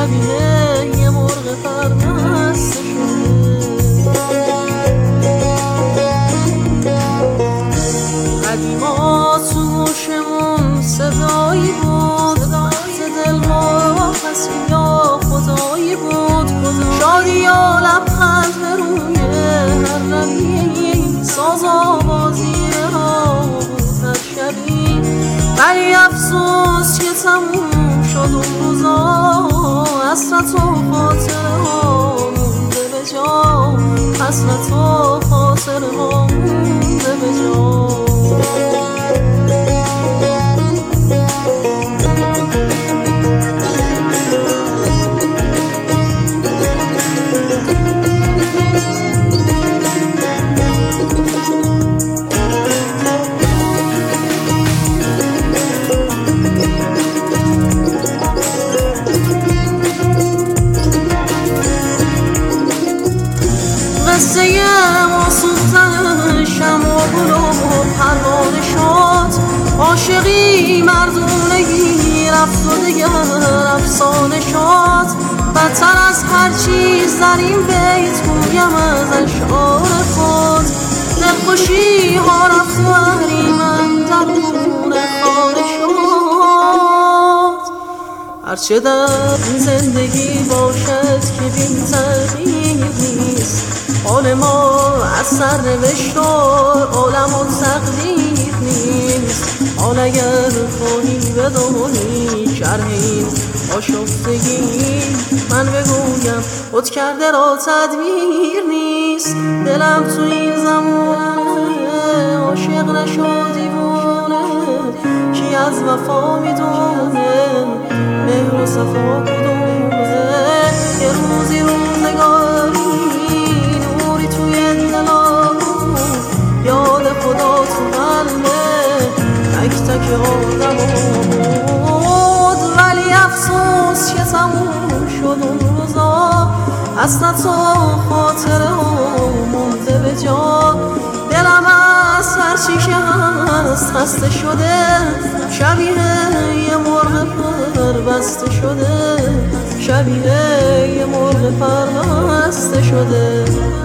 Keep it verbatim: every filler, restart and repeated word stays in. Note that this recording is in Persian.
شبیه یه مرغ پرنسته شده. قدیما تو گوشمون صدایی بود، ز دل ما پس یا خدایی بود. شادی یا لبخند به روی هر رویه، ساز آوازی ها بود هر شبی. ولی افسوس که تموم شد اون روزا، حسرت و خاطره ها مونده به جا، حسرت و خاطره ها مونده به جا. قصه ما سوختن شمع و گل و پروانه شد، عاشقی مردونگی رفت و دگر افسانه شد. بدتر از هر چیز در این بیت گویم از اشعار خود، دلخوشی ها رفت و اهریمن درون خانه شد. هرچه در این زندگی باشد که بی تغییر نیست، حال ما از سر نوشت و عالم و تقدیر نیست. حال اگر خواهی بدانی شرح این آشفتگی، من بگویم خود کرده را تدبیر نیست. دلم تو این زمانه عاشق نشد دیوانه، کی از وفا میدونه مهر و صفا کدومه. یه روزی روزگاری نوری توی دلم، یاد خدا تو قلبه تک تک آدم بود. ولی افسوس که تموم شد اون روزا، حسرت و خاطره ها مونده به جا. دلم از هر چی که هست خسته شده، شبیه یه مرغ پر بسته شده، شبیه یه مرغ پر بسته شده.